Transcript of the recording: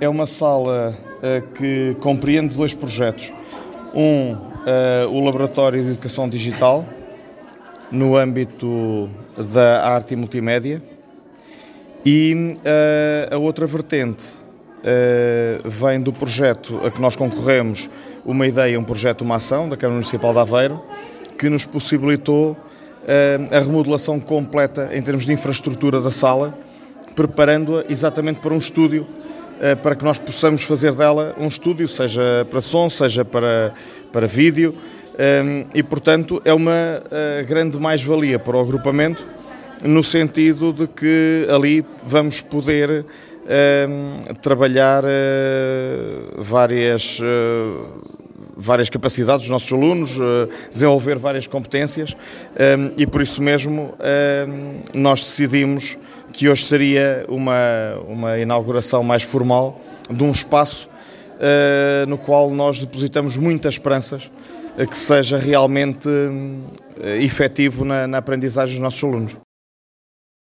É uma sala que compreende 2 projetos. O Laboratório de Educação Digital, no âmbito da arte e multimédia, e a outra vertente vem do projeto a que nós concorremos, Uma Ideia, um Projeto, uma Ação, da Câmara Municipal de Aveiro, que nos possibilitou a remodelação completa em termos de infraestrutura da sala, preparando-a exatamente para um estúdio, para que nós possamos fazer dela um estúdio, seja para som, seja para vídeo, e portanto é uma grande mais-valia para o agrupamento, no sentido de que ali vamos poder trabalhar várias capacidades dos nossos alunos, desenvolver várias competências, e por isso mesmo nós decidimos que hoje seria uma inauguração mais formal de um espaço no qual nós depositamos muitas esperanças que seja realmente efetivo na aprendizagem dos nossos alunos.